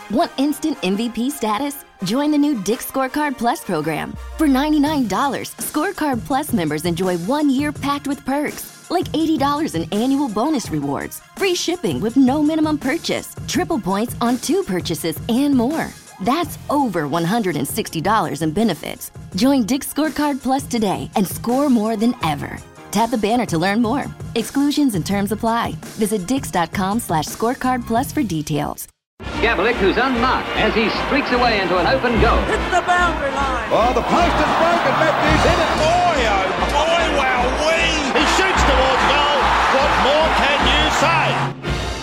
Want instant MVP status? Join the new Dick's Scorecard Plus program. For $99, Scorecard Plus members enjoy 1 year packed with perks, like $80 in annual bonus rewards, free shipping with no minimum purchase, triple points on 2 purchases, and more. That's over $160 in benefits. Join Dick's Scorecard Plus today and score more than ever. Tap the banner to learn more. Exclusions and terms apply. Visit dix.com/scorecard plus for details. Gavlik, who's unmarked as he streaks away into an open goal. Hits the boundary line. Oh, the post is broken. Matthews hit it. Boy, oh boy, wowee. He shoots towards goal. What more can you say?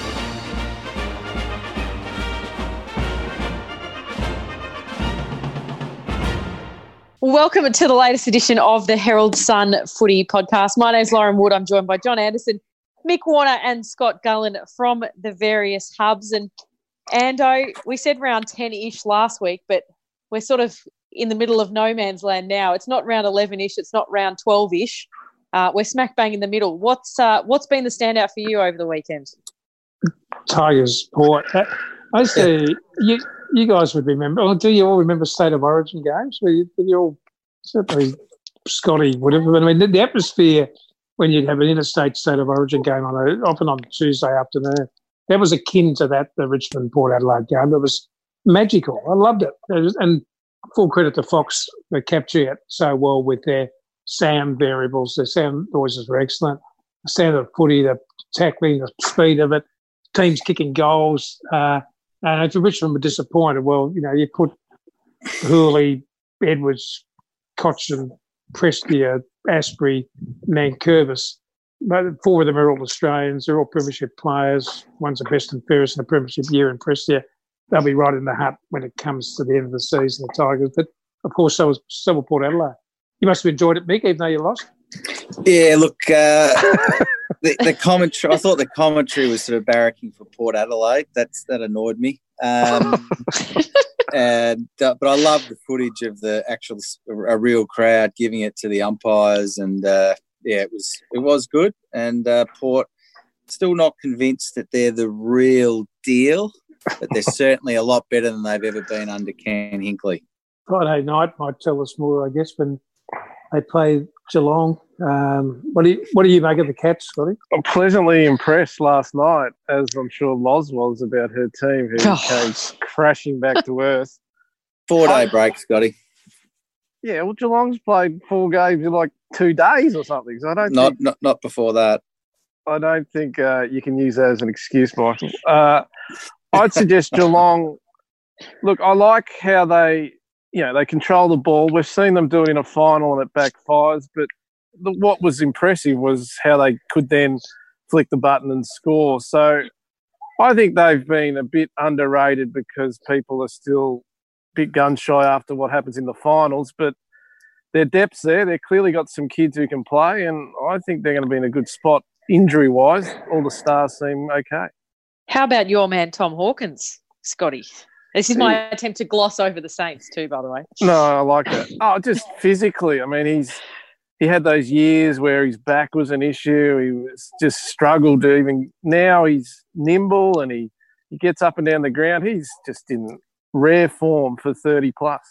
Welcome to the latest edition of the Herald Sun Footy Podcast. My name's Lauren Wood. I'm joined by John Anderson, Mick Warner and Scott Gullen from the various hubs. And Ando, we said round 10-ish last week, but we're sort of in the middle of no man's land now. It's not round 11-ish. It's not round 12-ish. We're smack bang in the middle. What's been the standout for you over the weekend? Tigers, Port. I say you guys would remember. Or do you all remember State of Origin games? You all, certainly Scotty would have. But I mean, the atmosphere when you'd have an interstate State of Origin game often on Tuesday afternoon, that was akin to that, the Richmond Port Adelaide game. It was magical. I loved it. And full credit to Fox for capturing it so well with their sound variables. The sound noises were excellent. The sound of footy, the tackling, the speed of it, teams kicking goals. And if Richmond were disappointed, well, you know, you put Hurley, Edwards, Cochin, Prestia, Asprey, Nankervis. But 4 of them are all Australians. They're all premiership players. One's the best and fairest in the premiership year in Prestia. They'll be right in the hut when it comes to the end of the season, the Tigers. But, of course, so will Port Adelaide. You must have enjoyed it, Mick, even though you lost. Yeah, look, the commentary. I thought the commentary was sort of barracking for Port Adelaide. That annoyed me. But I love the footage of a real crowd giving it to the umpires, and it was good. And Port still not convinced that they're the real deal, but they're certainly a lot better than they've ever been under Ken Hinkley. Friday night might tell us more, I guess, when they play Geelong. What do you make of the Cats, Scotty? I'm pleasantly impressed last night, as I'm sure Loz was, about her team who came crashing back to earth. 4-day break, Scotty. Yeah, well, Geelong's played 4 games in like 2 days or something. So I don't not before that. I don't think you can use that as an excuse, Michael. I'd suggest Geelong. Look, I like how they control the ball. We've seen them do it in a final and it backfires, but what was impressive was how they could then flick the button and score. So I think they've been a bit underrated because people are still a bit gun-shy after what happens in the finals, but their depth's there. They've clearly got some kids who can play, and I think they're going to be in a good spot injury-wise. All the stars seem okay. How about your man Tom Hawkins, Scotty? This is my attempt to gloss over the Saints too, by the way. No, I like that. Oh, just physically. I mean, he had those years where his back was an issue. He was just struggled to even. Now he's nimble and he gets up and down the ground. He's just in rare form for 30 plus.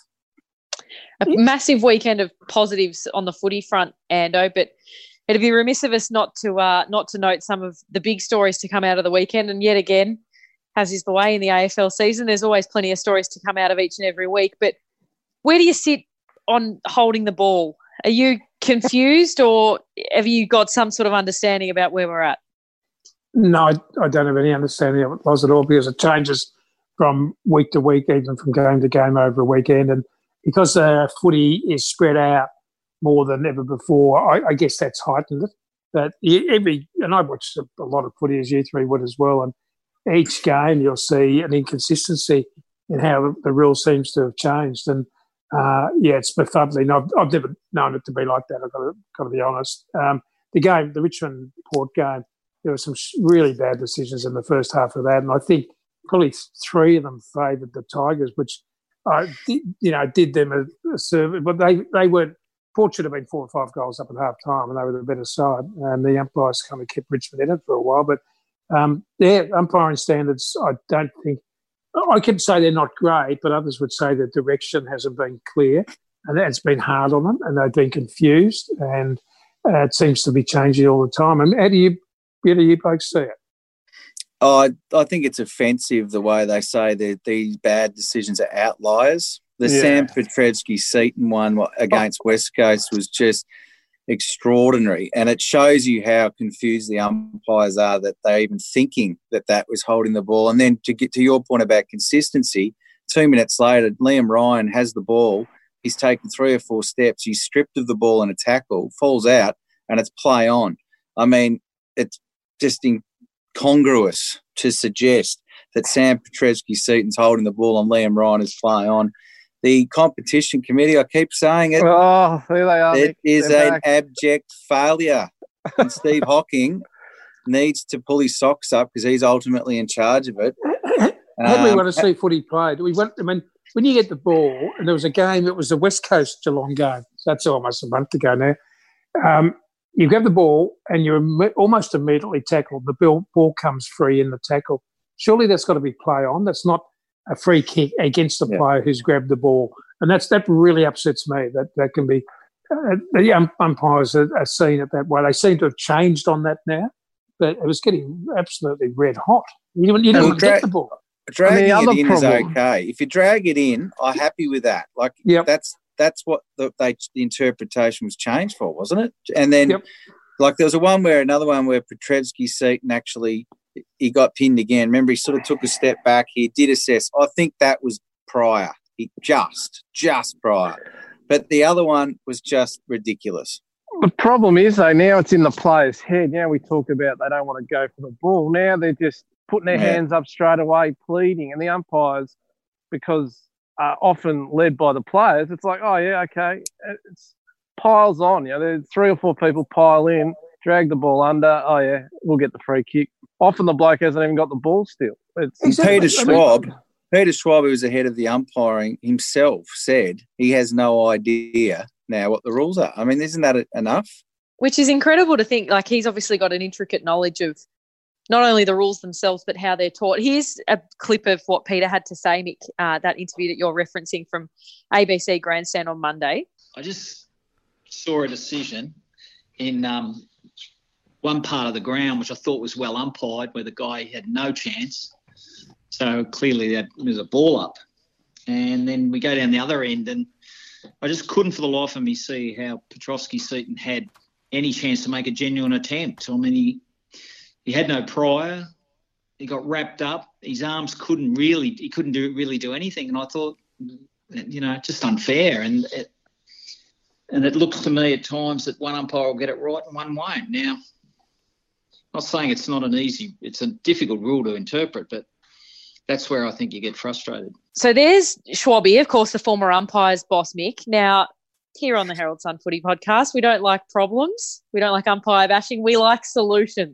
A massive weekend of positives on the footy front, Ando, but it'd be remiss of us not to note some of the big stories to come out of the weekend. And yet again, as is the way in the AFL season, there's always plenty of stories to come out of each and every week. But where do you sit on holding the ball? Are you confused or have you got some sort of understanding about where we're at? No, I don't have any understanding of it at all because it changes from week to week, even from game to game over a weekend. And because footy is spread out more than ever before, I guess that's heightened it. But and I watched a lot of footy, as you three would as well, and each game you'll see an inconsistency in how the rule seems to have changed. And, it's befuddling. I've never known it to be like that, I've got to be honest. The Richmond Port game, there were some really bad decisions in the first half of that, and I think probably 3 of them favoured the Tigers, which did them a service. But they weren't. Port should have been 4 or 5 goals up at half time, and they were the better side. And the umpires kind of kept Richmond in it for a while. But umpiring standards, I don't think I could say they're not great, but others would say the direction hasn't been clear, and it's been hard on them, and they've been confused, and it seems to be changing all the time. And how do you folks see it? I think it's offensive the way they say that these bad decisions are outliers. The Sam Petrevski-Seaton one against West Coast was just extraordinary, and it shows you how confused the umpires are that they're even thinking that was holding the ball. And then to get to your point about consistency, 2 minutes later, Liam Ryan has the ball. He's taken 3 or 4 steps. He's stripped of the ball in a tackle, falls out, and it's play on. I mean, it's just incongruous to suggest that Sam Petrevski-Seaton's holding the ball and Liam Ryan is play on. The competition committee, I keep saying it. Oh, there they are. It is an abject failure. And Steve Hocking needs to pull his socks up because he's ultimately in charge of it. How do we want to see footy played? When you get the ball, and there was a game, it was the West Coast Geelong game. So that's almost a month ago now. You grab the ball and you're almost immediately tackled. The ball comes free in the tackle. Surely that's got to be play on. That's not a free kick against the player who's grabbed the ball. And that really upsets me. That can be the umpires are seeing it that way. They seem to have changed on that now, but it was getting absolutely red hot. You didn't get the ball. Dragging it in is okay. If you drag it in, I'm happy with that. Like that's what the interpretation was changed for, wasn't it? And then like there was another one where Petrevski-Seaton actually he got pinned again. Remember, he sort of took a step back. He did assess. I think that was prior. He just prior. But the other one was just ridiculous. The problem is, though, now it's in the player's head. Now we talk about they don't want to go for the ball. Now they're just putting their hands up straight away, pleading. And the umpires, because often led by the players, it's like, oh, yeah, okay. It's piles on. You know, there's 3 or 4 people pile in, drag the ball under. Oh, yeah, we'll get the free kick. Often the bloke hasn't even got the ball still. Peter Schwab, who was the head of the umpiring himself, said he has no idea now what the rules are. I mean, isn't that enough? Which is incredible to think. Like, he's obviously got an intricate knowledge of not only the rules themselves but how they're taught. Here's a clip of what Peter had to say, Mick, that interview that you're referencing from ABC Grandstand on Monday. I just saw a decision in one part of the ground which I thought was well umpired, where the guy had no chance. So clearly that was a ball up. And then we go down the other end, and I just couldn't for the life of me see how Petrevski-Seaton had any chance to make a genuine attempt. I mean, he had no prior. He got wrapped up. His arms couldn't really do anything. And I thought, just unfair. And it looks to me at times that one umpire will get it right and one won't. Now, I'm not saying it's a difficult rule to interpret, but that's where I think you get frustrated. So there's Schwabby, of course, the former umpire's boss, Mick. Now, here on the Herald Sun Footy Podcast, we don't like problems. We don't like umpire bashing. We like solutions.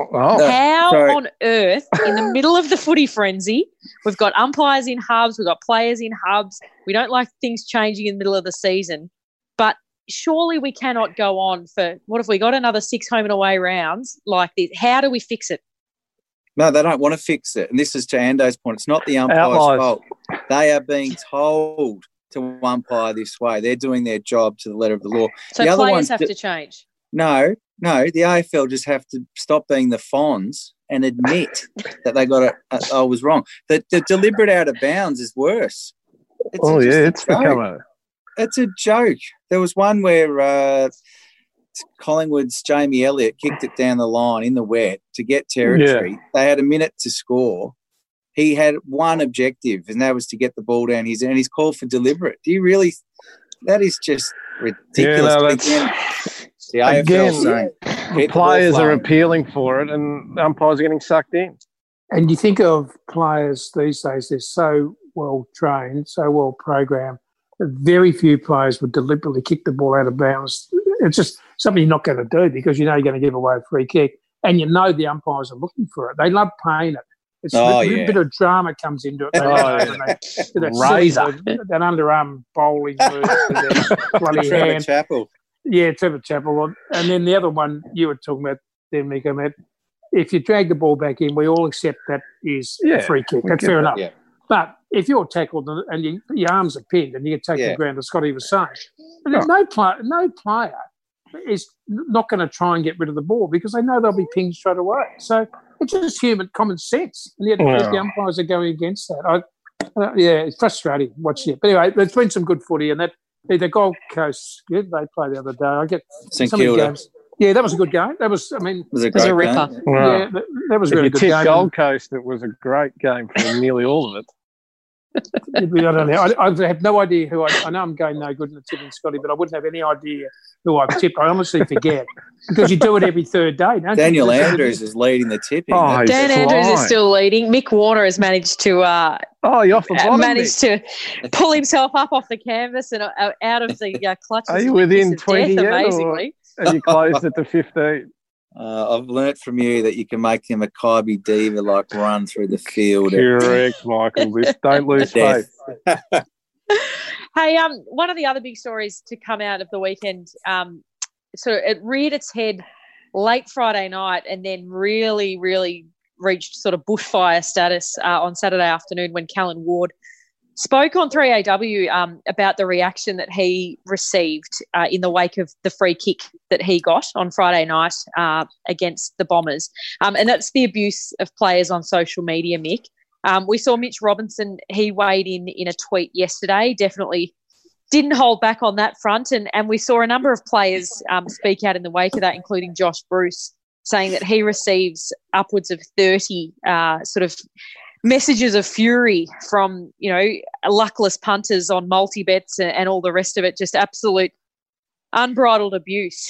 How on earth, in the middle of the footy frenzy, we've got umpires in hubs, we've got players in hubs. We don't like things changing in the middle of the season. But surely we cannot go on for, what if we got another 6 home and away rounds like this? How do we fix it? No, they don't want to fix it. And this is to Ando's point. It's not the umpire's fault. They are being told to umpire this way. They're doing their job to the letter of the law. So the players have to change? No. The AFL just have to stop being the Fonz and admit that they got it. I was wrong. The deliberate out of bounds is worse. It's become It's a joke. There was one where Collingwood's Jamie Elliott kicked it down the line in the wet to get territory. Yeah. They had a minute to score. He had one objective, and that was to get the ball down his end. And he's called for deliberate. Do you really? That is just ridiculous. The AFL players are appealing for it, and umpires are getting sucked in. And you think of players these days; they're so well trained, so well programmed. Very few players would deliberately kick the ball out of bounds. It's just something you're not going to do because you know you're going to give away a free kick, and you know the umpires are looking for it. They love paying it. It's a bit of drama comes into it. Razor. That underarm bowling move to their bloody Trevor hand. Chappell. Yeah, Trevor Chappell. And then the other one you were talking about there, Miko, if you drag the ball back in, we all accept that is a free kick. That's fair enough. Yeah. But if you're tackled and your arms are pinned and you get taken to the ground, as Scotty was saying, no player is not going to try and get rid of the ball because they know they'll be pinged straight away. So it's just human common sense. And yet the umpires are going against that. It's frustrating watching it. But anyway, there's been some good footy, and the Gold Coast, they played the other day. I get St some of the Kilda. games. Yeah, that was a good game. That was, it was a ripper. game. Yeah, that was a really good game. Gold Coast, it was a great game for nearly all of it. I don't know. I have no idea who I know I'm going no good in the tipping, Scotty, but I wouldn't have any idea who I've tipped. I honestly forget because you do it every third day, don't Daniel you? Andrews is leading the tipping. Oh, Dan Andrews is still leading. Mick Warner has managed to you're off the bottom, managed to pull himself up off the canvas and out of the clutches. Are you within 20 death, yet? amazingly? Are you close at the 15? I've learnt from you that you can make him a Kybe Diva run through the field. Correct, Michael. Don't lose faith. Hey, one of the other big stories to come out of the weekend, so it reared its head late Friday night and then really, really reached sort of bushfire status on Saturday afternoon when Callan Ward spoke on 3AW about the reaction that he received in the wake of the free kick that he got on Friday night against the Bombers. And that's the abuse of players on social media, Mick. We saw Mitch Robinson, he weighed in a tweet yesterday, definitely didn't hold back on that front. And we saw a number of players speak out in the wake of that, including Josh Bruce, saying that he receives upwards of 30 sort of messages of fury from, luckless punters on multi-bets and all the rest of it, just absolute unbridled abuse.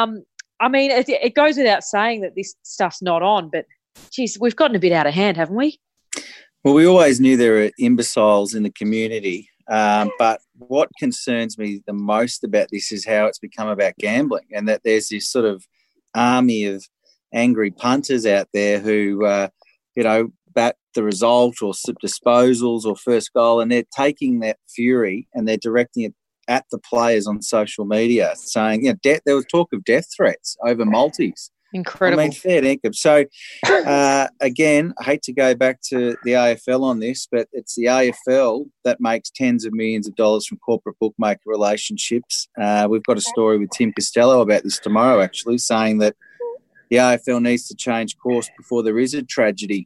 It goes without saying that this stuff's not on, but, geez, we've gotten a bit out of hand, haven't we? Well, we always knew there were imbeciles in the community, but what concerns me the most about this is how it's become about gambling and that there's this sort of army of angry punters out there who, bat the result or disposals or first goal, and they're taking that fury and they're directing it at the players on social media, saying, there was talk of death threats over multis. Incredible. Fair dinkum. So, again, I hate to go back to the AFL on this, but it's the AFL that makes tens of millions of dollars from corporate bookmaker relationships. We've got a story with Tim Costello about this tomorrow, actually, saying that the AFL needs to change course before there is a tragedy.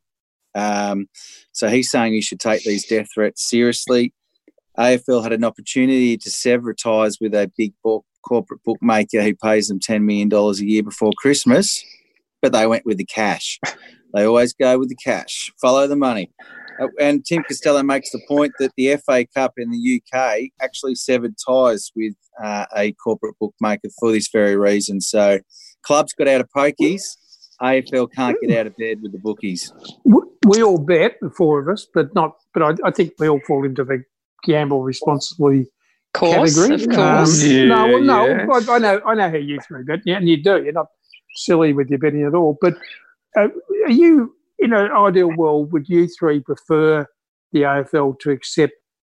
So he's saying you should take these death threats seriously. AFL had an opportunity to sever ties with a big corporate bookmaker who pays them $10 million a year before Christmas, but they went with the cash. They always go with the cash. Follow the money. And Tim Costello makes the point that the FA Cup in the UK actually severed ties with a corporate bookmaker for this very reason. So clubs got out of pokies. AFL can't get out of bed with the bookies. We all bet, the four of us, but I think we all fall into the gamble responsibly category. Of course. I know how you three bet, and you do. You're not silly with your betting at all. But are you, in an ideal world, would you three prefer the AFL to accept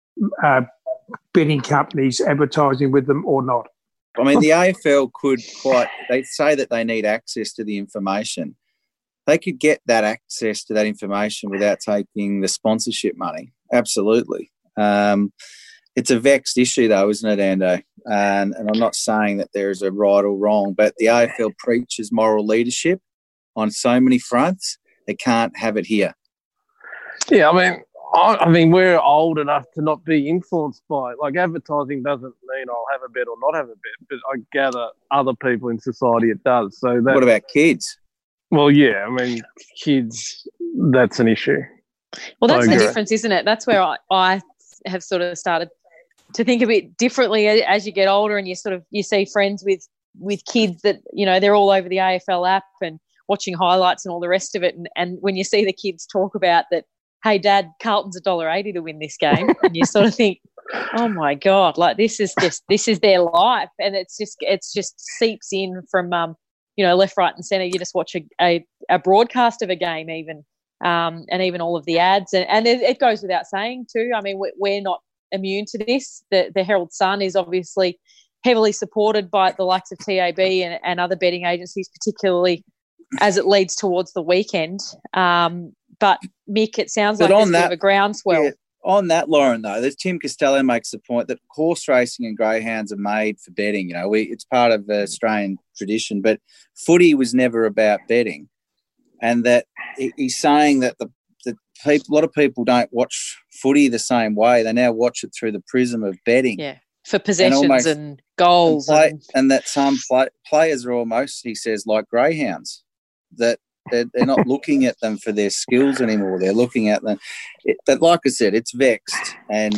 betting companies advertising with them or not? I mean, the AFL they say that they need access to the information. They could get that access to that information without taking the sponsorship money. Absolutely. It's a vexed issue, though, isn't it, Ando? And I'm not saying that there is a right or wrong, but the AFL preaches moral leadership on so many fronts. They can't have it here. Yeah, I mean, we're old enough to not be influenced by it. Like, advertising doesn't mean I'll have a bet or not have a bet, but I gather other people in society it does. So what about kids? Well, yeah, kids, that's an issue. Well, that's the difference, isn't it? That's where I have sort of started to think a bit differently as you get older, and you see friends with kids that, they're all over the AFL app and watching highlights and all the rest of it. And when you see the kids talk about that, hey, Dad, Carlton's $1.80 to win this game, and you sort of think, oh my God, like this is their life, and it's just seeps in from left, right, and centre. You just watch a broadcast of a game, even, and even all of the ads, and it goes without saying too. I mean, we're not immune to this. The Herald Sun is obviously heavily supported by the likes of TAB and other betting agencies, particularly as it leads towards the weekend. But Mick, it sounds like there's a bit of a groundswell. Yeah, On that, Lauren, though, Tim Costello makes the point that horse racing and greyhounds are made for betting. You know, it's part of Australian tradition, but footy was never about betting. And that he's saying that a lot of people don't watch footy the same way. They now watch it through the prism of betting. Yeah, for possessions and goals. And that some players are almost, he says, like greyhounds, that they're not looking at them for their skills anymore. They're looking at them. But like I said, it's vexed, and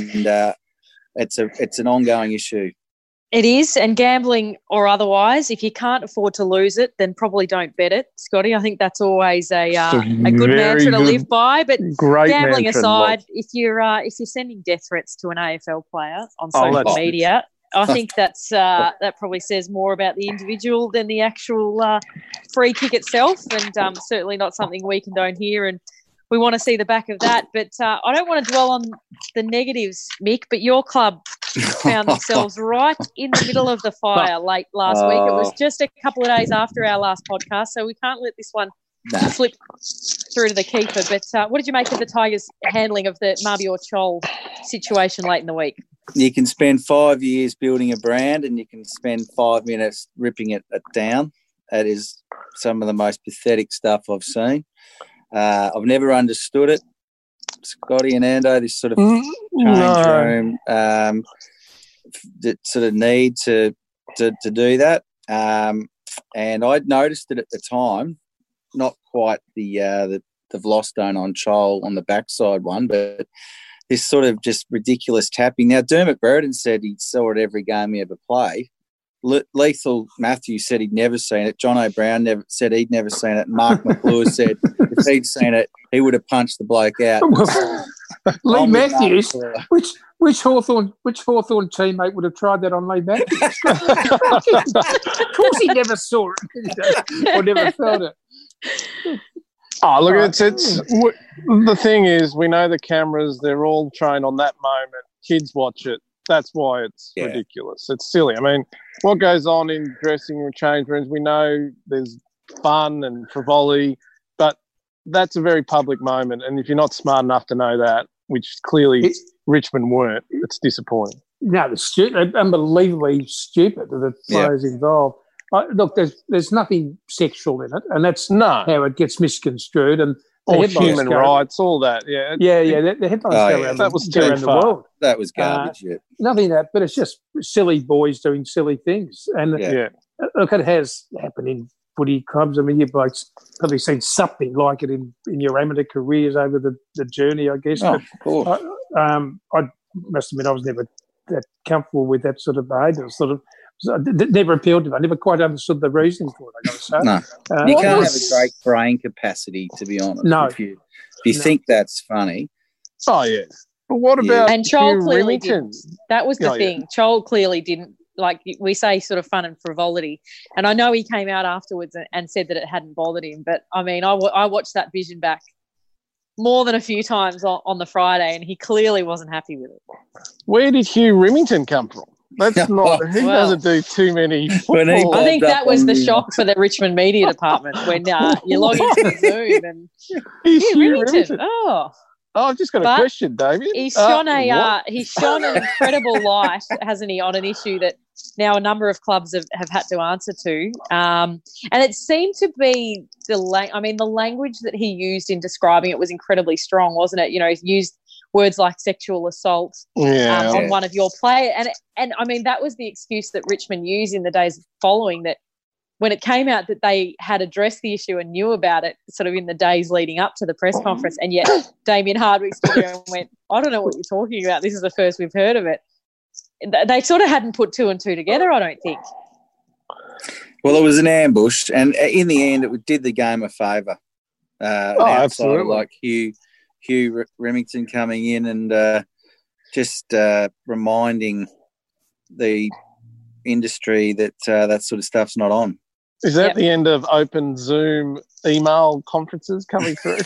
it's an ongoing issue. It is, and gambling or otherwise, if you can't afford to lose it, then probably don't bet it, Scotty. I think that's always a good mantra to live by. But gambling aside, if you're sending death threats to an AFL player on social media, I think that probably says more about the individual than the actual free kick itself, and certainly not something we condone here. And we want to see the back of that. But I don't want to dwell on the negatives, Mick, but your club found themselves right in the middle of the fire late last week. It was just a couple of days after our last podcast, so we can't let this one slip through to the keeper. But what did you make of the Tigers' handling of the Mabior Chol situation late in the week? You can spend 5 years building a brand and you can spend 5 minutes ripping it down. That is some of the most pathetic stuff I've seen. I've never understood it. Scotty and Ando, this sort of change room, that sort of need to do that. And I'd noticed it at the time, not quite the Vlostone on Chol on the backside one, but this sort of just ridiculous tapping. Now, Dermot Brereton said he saw it every game he ever played. Lethal Matthews said he'd never seen it. John O'Brien said he'd never seen it. Mark McClure said if he'd seen it, he would have punched the bloke out. Lee Matthews, which Hawthorn teammate would have tried that on Lee Matthews? Of course, he never saw it or never felt it. Oh, look, it's the thing is, we know the cameras, they're all trained on that moment. Kids watch it. That's why it's ridiculous. It's silly. I mean, what goes on in dressing room, change rooms, we know there's fun and frivolity, but that's a very public moment. And if you're not smart enough to know that, which clearly Richmond weren't, it's disappointing. No, they're unbelievably stupid, the players involved. Look, there's nothing sexual in it, and that's how it gets misconstrued. And all human rights, all that. Yeah. The headlines go around, that was around the world. That was garbage. Nothing that, but it's just silly boys doing silly things. And look, it has happened in footy clubs. I mean, you've probably seen something like it in your amateur careers over the journey, I guess. Of course. I must admit, I was never that comfortable with that sort of behaviour. It never appealed to me. I never quite understood the reasoning for it, I got to say. No. You can't have a great brain capacity, to be honest. No. If you think that's funny. Oh, yeah. But what about And Chol clearly didn't. That was the thing. Yeah. Chol clearly didn't. Like we say, sort of fun and frivolity. And I know he came out afterwards and said that it hadn't bothered him. But, I mean, I watched that vision back more than a few times on the Friday, and he clearly wasn't happy with it. Where did Hugh Remington come from? That's not. He doesn't do too many. I think that was the shock for the Richmond media department when you log into the Zoom and Remington. I've just got a question, David. He's shone an incredible light, hasn't he, on an issue that now a number of clubs have had to answer to. And it seemed to be the language that he used in describing it was incredibly strong, wasn't it? You know, he used words like sexual assault on one of your players. And I mean, that was the excuse that Richmond used in the days following that. When it came out that they had addressed the issue and knew about it sort of in the days leading up to the press conference, and yet Damien Hardwick stood there and went, I don't know what you're talking about. This is the first we've heard of it. They sort of hadn't put two and two together, I don't think. Well, it was an ambush, and in the end it did the game a favour. Absolutely. Like Hugh Remington coming in and just reminding the industry that that sort of stuff's not on. Is that the end of open Zoom email conferences coming through?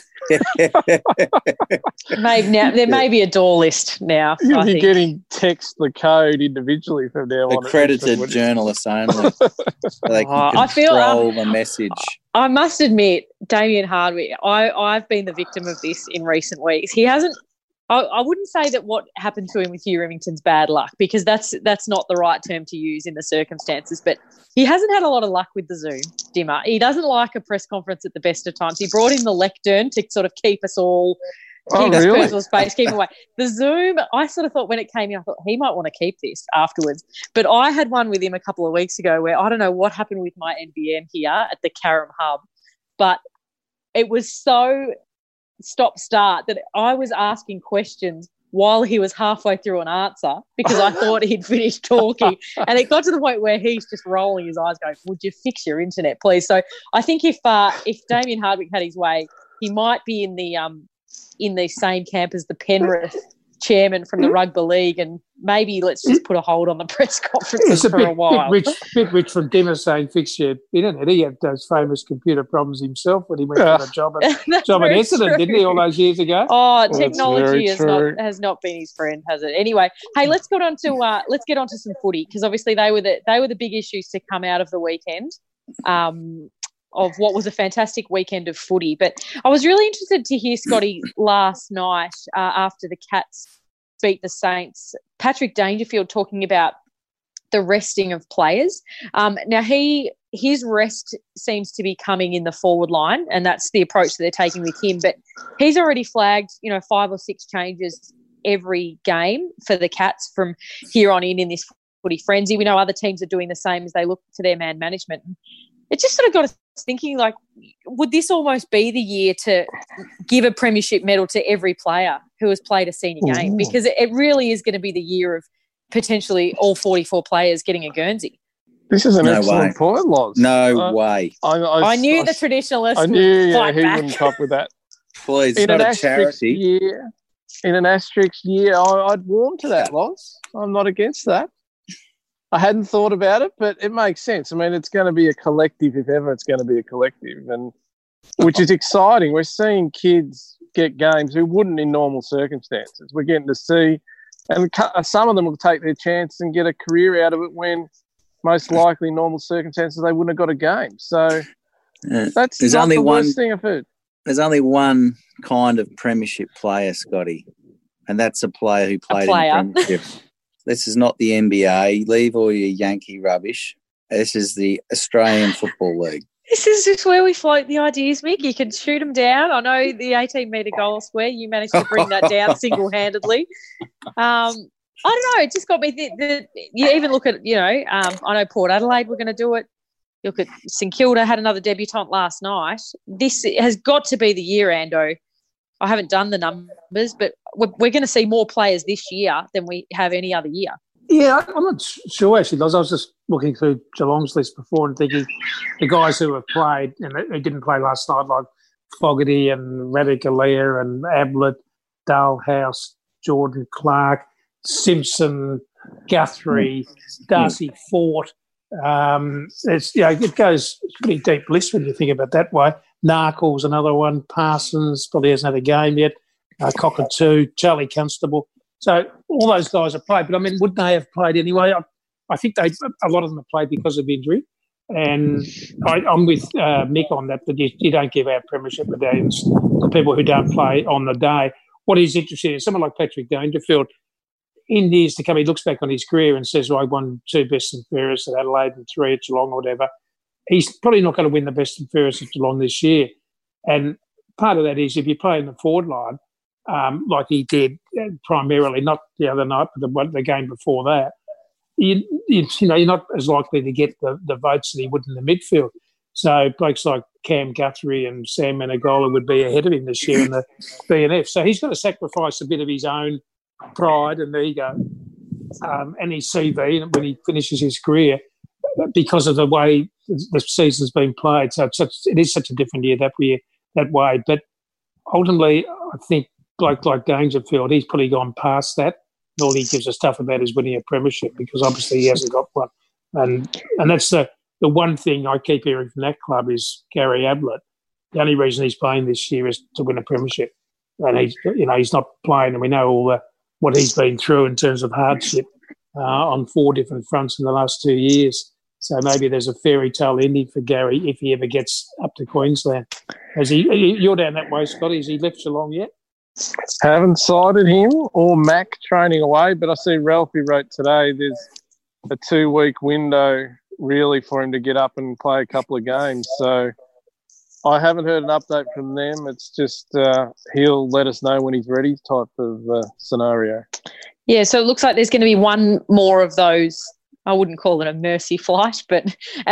There may be a door list now. You'll be getting text the code individually from now on. Accredited journalists only. So they can control the message. I must admit, Damien Hardwick, I've been the victim of this in recent weeks. He hasn't I wouldn't say that what happened to him with Hugh Remington's bad luck, because that's not the right term to use in the circumstances. But he hasn't had a lot of luck with the Zoom, Dimmer. He doesn't like a press conference at the best of times. He brought in the lectern to sort of keep us all, keep us personal space, keep away. The Zoom, I sort of thought when it came in, I thought he might want to keep this afterwards. But I had one with him a couple of weeks ago where I don't know what happened with my NBN here at the Carrum Hub, but it was so stop-start that I was asking questions while he was halfway through an answer because I thought he'd finished talking. And it got to the point where he's just rolling his eyes going, would you fix your internet, please? So I think if Damien Hardwick had his way, he might be in the same camp as the Penrith chairman from the Rugby League, and maybe let's just put a hold on the press conferences for a while. Bit rich from Dimmer saying fix your internet. He had those famous computer problems himself when he went to the job at Essendon, didn't he, all those years ago? Oh, technology has not been his friend, has it? Anyway, hey, let's get on to some footy, because obviously they were the big issues to come out of the weekend. Of what was a fantastic weekend of footy. But I was really interested to hear, Scotty, last night after the Cats beat the Saints, Patrick Dangerfield talking about the resting of players. Now, his rest seems to be coming in the forward line, and that's the approach that they're taking with him. But he's already flagged, 5 or 6 changes every game for the Cats from here on in this footy frenzy. We know other teams are doing the same as they look to their man management. It just sort of got us thinking, like, would this almost be the year to give a premiership medal to every player who has played a senior game? Because it really is going to be the year of potentially all 44 players getting a Guernsey. This is an excellent point, Loz. No way. I knew the traditionalists I knew would fight he back. wouldn't cop with that. Please, it's not a charity. In an asterisk year, I'd warm to that, Loz. I'm not against that. I hadn't thought about it, but it makes sense. I mean, it's going to be a collective, if ever it's going to be a collective, and which is exciting. We're seeing kids get games who wouldn't in normal circumstances. We're getting to see, and some of them will take their chance and get a career out of it when most likely in normal circumstances they wouldn't have got a game. So that's there's not only the one worst thing I've heard. There's only one kind of premiership player, Scotty, and that's a player who played in the premiership. This is not the NBA. Leave all your Yankee rubbish. This is the Australian Football League. This is just where we float the ideas, Mick. You can shoot them down. I know the 18-metre goal square, you managed to bring that down single-handedly. I don't know. It just got me. You even look at, I know Port Adelaide were going to do it. You look at St Kilda, had another debutant last night. This has got to be the year, Ando. I haven't done the numbers, but we're going to see more players this year than we have any other year. Yeah, I'm not sure, actually. I was just looking through Geelong's list before and thinking the guys who have played and who didn't play last night, like Fogarty and Radicalea and Ablett, Dalehouse, Jordan Clark, Simpson, Guthrie, Darcy Fort. It goes pretty deep list when you think about it that way. Narkle's another one. Parsons probably hasn't had a game yet. Cockatoo, Charlie Constable. So all those guys have played. But, I mean, wouldn't they have played anyway? I think a lot of them have played because of injury. And I'm with Mick on that you don't give out premiership medallions to people who don't play on the day. What is interesting is someone like Patrick Dangerfield, in years to come, he looks back on his career and says, well, I won 2 best and fairest at Adelaide and 3 at Geelong or whatever. He's probably not going to win the best and fairest at Geelong this year. And part of that is if you play in the forward line, like he did primarily, not the other night, but the game before that, you're not as likely to get the votes that he would in the midfield. So blokes like Cam Guthrie and Sam Menegola would be ahead of him this year in the BNF. So he's got to sacrifice a bit of his own pride and ego and his CV when he finishes his career because of the way the season's been played. So it is such a different year that way. But ultimately, I think like Dangerfield, he's probably gone past that. All he gives us stuff about is winning a premiership because obviously he hasn't got one. And that's the one thing I keep hearing from that club is Gary Ablett. The only reason he's playing this year is to win a premiership. And he's not playing, and we know what he's been through in terms of hardship on 4 different fronts in the last 2 years. So maybe there's a fairy tale ending for Gary if he ever gets up to Queensland. You're down that way, Scotty. Has he left Geelong yet? Haven't sighted him or Mac training away, but I see Ralphie wrote today there's a 2-week window really for him to get up and play a couple of games. So I haven't heard an update from them. It's just he'll let us know when he's ready type of scenario. Yeah, so it looks like there's going to be one more of those. I wouldn't call it a mercy flight, but an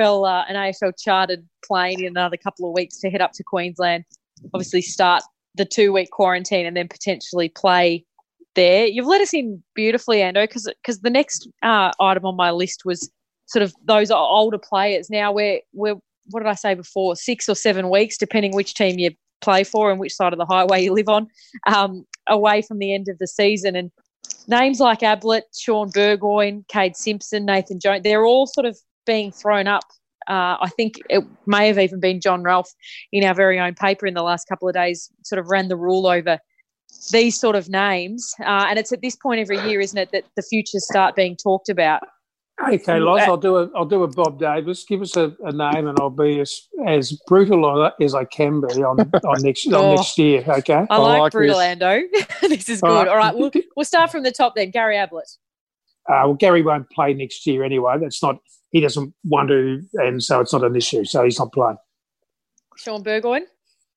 AFL chartered plane in another couple of weeks to head up to Queensland, obviously start the 2-week quarantine and then potentially play there. You've let us in beautifully, Ando, because the next item on my list was sort of those older players. Now we're what did I say before? 6 or 7 weeks, depending which team you play for and which side of the highway you live on, away from the end of the season. And names like Ablett, Sean Burgoyne, Cade Simpson, Nathan Jones, they're all sort of being thrown up. I think it may have even been John Ralph in our very own paper in the last couple of days sort of ran the rule over these sort of names. And it's at this point every year, isn't it, that the futures start being talked about. Okay, Loz, I'll do a Bob Davis. Give us a name, and I'll be as brutal as I can be on next year. Okay, I like brutal, this. Ando. This is good. All right, we'll start from the top then. Gary Ablett. Well, Gary won't play next year anyway. That's not. He doesn't want to, and so it's not an issue. So he's not playing. Sean Burgoyne.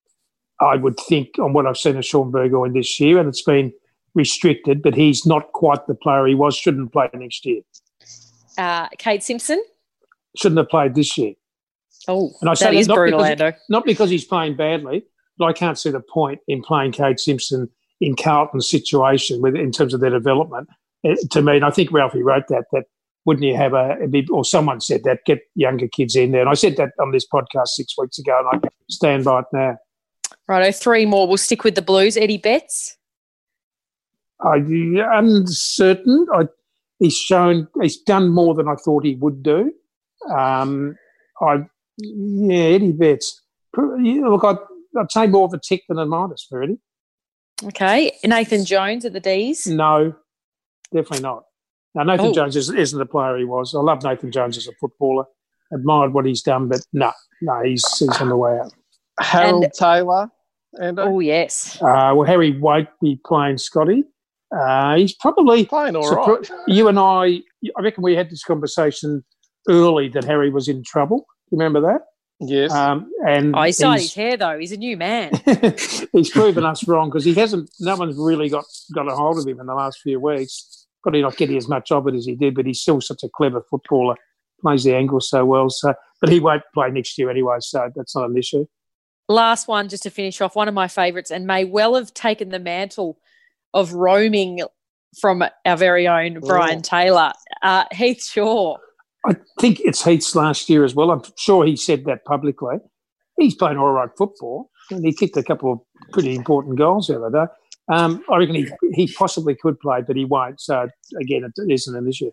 I would think on what I've seen of Sean Burgoyne this year, and it's been restricted, but he's not quite the player he was. Shouldn't play next year. Cade Simpson? Shouldn't have played this year. Oh, and I that is brutal, Ando. Not because he's playing badly, but I can't see the point in playing Cade Simpson in Carlton's situation in terms of their development. To me, and I think Ralphie wrote that wouldn't you have or someone said that, get younger kids in there. And I said that on this podcast 6 weeks ago, and I stand by it now. Righto, 3 more. We'll stick with the Blues. Eddie Betts? I'm uncertain. He's done more than I thought he would do. Eddie Betts. Look, I'd say more of a tick than a minus for Eddie. Okay. Nathan Jones at the Ds? No, definitely not. Now, Nathan Jones isn't the player he was. I love Nathan Jones as a footballer. Admired what he's done, but no, he's on the way out. Harold Taylor. Oh, yes. Well, Harry won't be playing Scotty. He's probably playing all right. You and I reckon we had this conversation early that Harry was in trouble. Remember that? Yes. And he's dyed his hair, though. He's a new man. He's proven us wrong because no one's really got a hold of him in the last few weeks. Probably not getting as much of it as he did, but he's still such a clever footballer, plays the angle so well. So, but he won't play next year anyway, so that's not an issue. Last one, just to finish off, one of my favourites, and may well have taken the mantle of roaming from our very own Brian Taylor, Heath Shaw. I think it's Heath's last year as well. I'm sure he said that publicly. He's playing all right football, and he kicked a couple of pretty important goals the other day. I reckon he possibly could play, but he won't. So, again, it isn't an issue.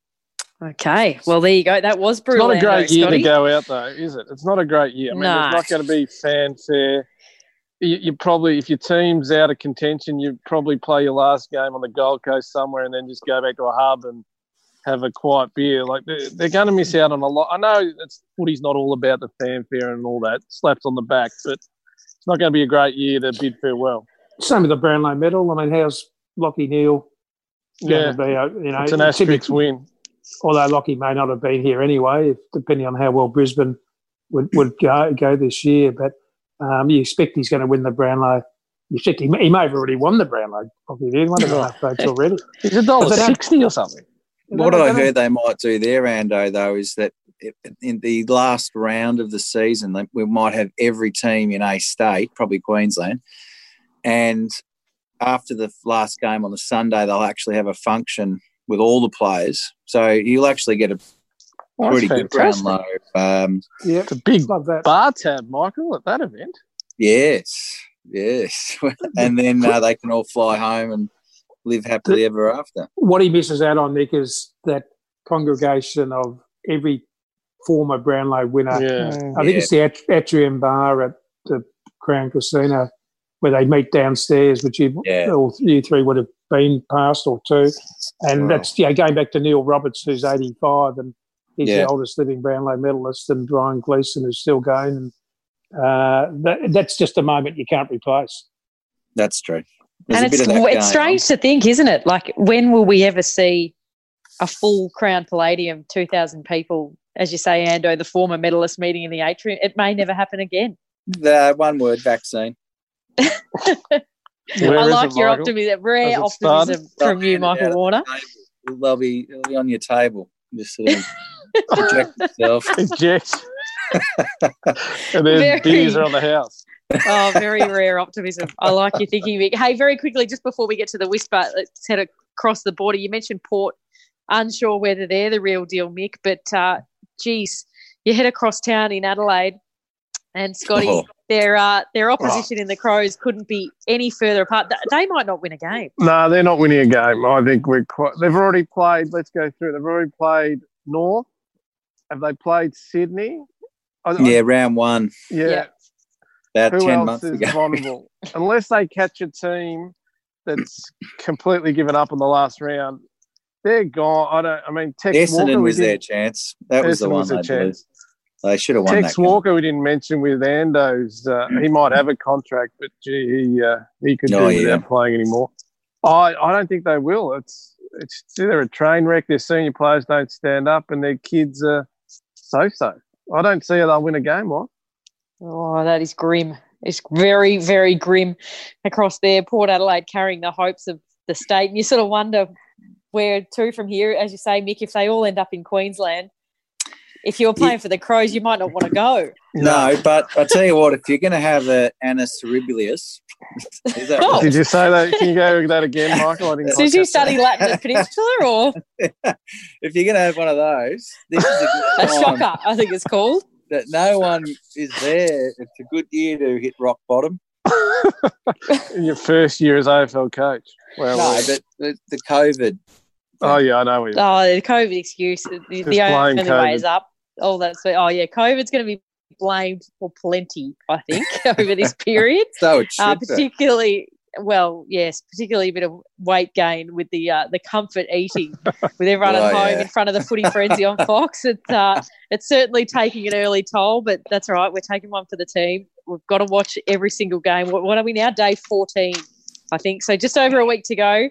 Okay. Well, there you go. That was brutal. It's not a great year to go out, though, is it? It's not a great year. I mean, there's not going to be fanfare. You probably, if your team's out of contention, you probably play your last game on the Gold Coast somewhere and then just go back to a hub and have a quiet beer. Like, they're going to miss out on a lot. I know footy's not all about the fanfare and all that, slaps on the back, but it's not going to be a great year to bid farewell. Same with the Brownlow medal. I mean, how's Lockie Neal going to be? It's an asterisk win. Although Lockie may not have been here anyway, depending on how well Brisbane would go this year. But you expect he's going to win the Brownlow. You expect he may have already won the Brownlow. Lockie Neal, one of the votes already. He's $1.60 or something. What I heard they might do there, Ando, though, is that in the last round of the season, we might have every team in a state, probably Queensland, and after the last game on the Sunday, they'll actually have a function with all the players. So you'll actually get a pretty good Brownlow. It's a big bar tab, Michael, at that event. Yes. And then they can all fly home and live happily ever after. What he misses out on, Nick, is that congregation of every former Brownlow winner. Yeah. I think it's the Atrium Bar at the Crown Casino where they meet downstairs, which you three would have been past or two. And that's going back to Neil Roberts, who's 85, and he's the oldest living Brownlow medalist, and Brian Gleeson is still going. And that's just a moment you can't replace. That's true. There's And a bit of that going it's strange to think, isn't it? Like, when will we ever see a full Crown Palladium, 2,000 people, as you say, Ando, the former medalist meeting in the atrium? It may never happen again. The one word, vaccine. I like your optimism, rare optimism from you, Michael Warner. They'll be on your table. Just sort of project yourself. Eject. And then beers around the house. Oh, very rare optimism. I like your thinking, Mick. Hey, very quickly, just before we get to the whisper, let's head across the border. You mentioned Port. Unsure whether they're the real deal, Mick, but geez, you head across town in Adelaide, and Scotty, their opposition in the Crows couldn't be any further apart. They might not win a game. No, they're not winning a game. I think they've already played. Let's go through. They've already played North. Have they played Sydney? Round one. Yeah. About Who 10 else months is ago. vulnerable? Unless they catch a team that's completely given up in the last round, they're gone. Tex Walker Essendon was their chance. That was the one they blew. They should have won Tex that Walker, we didn't mention with Ando's. He might have a contract, but gee, he could do without playing anymore. I don't think they will. It's they're a train wreck. Their senior players don't stand up, and their kids are so. I don't see how they'll win a game, Mike. Oh, that is grim. It's very, very grim across there. Port Adelaide carrying the hopes of the state. And you sort of wonder where to from here. As you say, Mick, if they all end up in Queensland, if you're playing for the Crows, you might not want to go. No, but I tell you what, if you're going to have an Annus Cerebrius, is that Did you say that? Can you go with that again, Michael? Did you study Latin at Peninsula, or if you're going to have one of those, this is a good time. shocker, I think it's called. That no one is there. It's a good year to hit rock bottom. In your first year as AFL coach. Well, no, but the COVID. Oh, yeah, I know. The COVID excuse. The only way is up. Oh, COVID's going to be blamed for plenty, I think, over this period. So it should particularly a bit of weight gain with the comfort eating with everyone at home in front of the Footy Frenzy on Fox. It's certainly taking an early toll, but that's all right. We're taking one for the team. We've got to watch every single game. What are we now? Day 14, I think. So just over a week to go.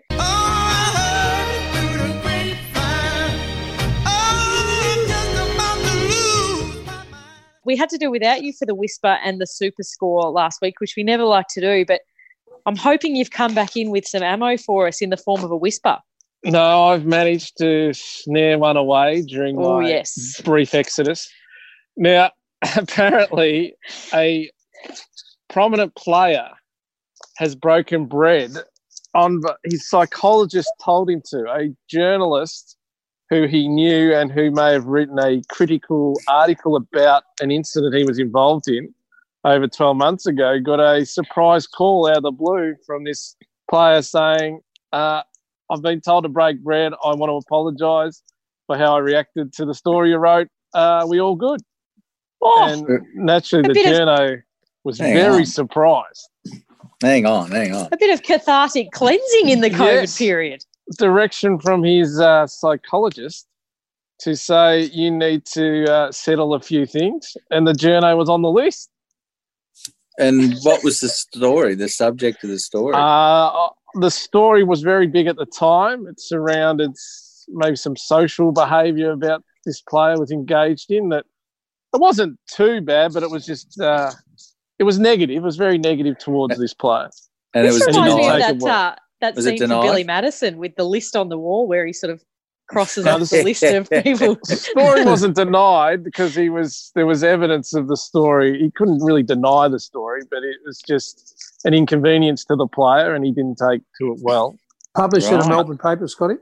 We had to do without you for the whisper and the super score last week, which we never like to do, but I'm hoping you've come back in with some ammo for us in the form of a whisper. No, I've managed to snare one away during my brief exodus. Now, apparently a prominent player has broken bread on his psychologist told him to. A journalist who he knew and who may have written a critical article about an incident he was involved in over 12 months ago, got a surprise call out of the blue from this player saying, I've been told to break bread. I want to apologise for how I reacted to the story you wrote. We all good? Oh, and naturally the journo was very surprised. Hang on. A bit of cathartic cleansing in the COVID period. Direction from his psychologist to say you need to settle a few things, and the journo was on the list. And what was the story, the subject of the story? The story was very big at the time. It surrounded maybe some social behaviour about this player was engaged in that it wasn't too bad, but it was just it was negative. It was very negative towards this player. And it was reminds me denied. of that scene from Billy Madison with the list on the wall where he sort of crosses off the list of people. The story wasn't denied because there was evidence of the story. He couldn't really deny the story, but it was just an inconvenience to the player and he didn't take to it well. Published in a Melbourne paper, Scotty?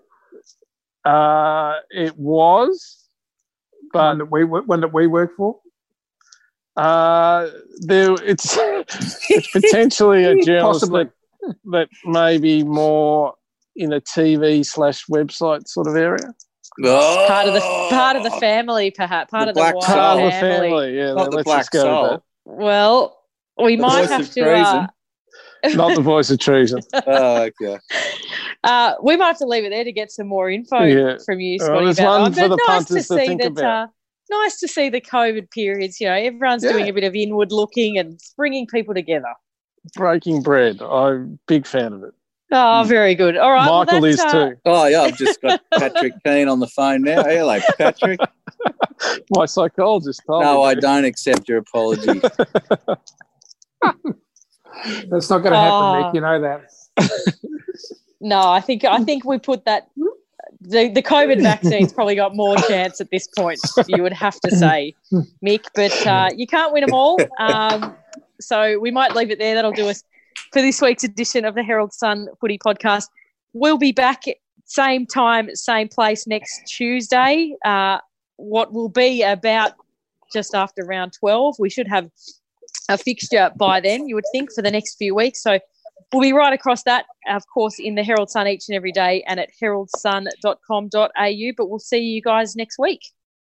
It was. But one that we work for? It's potentially a journalist that may be more in a TV/website sort of area. Oh, part of the family, perhaps part of the wider family. Yeah, not the let's black just go soul. with that. Well, we might have to. Not the voice of treason. Oh, okay. We might have to leave it there to get some more info from you, Scotty. There's one for the punters to think about. Nice to see the COVID periods. You know, everyone's doing a bit of inward looking and bringing people together. Breaking Bread. I'm a big fan of it. Oh, very good. All right. Michael is too. Oh, yeah, I've just got Patrick Keane on the phone now. Hello, Patrick. My psychologist told me. No, I don't accept your apology. That's not going to happen, Nick. You know that. No, I think we put that. The COVID vaccine's probably got more chance at this point, you would have to say, Mick. But you can't win them all. So we might leave it there. That'll do us for this week's edition of the Herald Sun Footy Podcast. We'll be back at same time, same place next Tuesday. What will be about just after round 12. We should have a fixture by then, you would think, for the next few weeks. So we'll be right across that, of course, in the Herald Sun each and every day and at heraldsun.com.au. But we'll see you guys next week.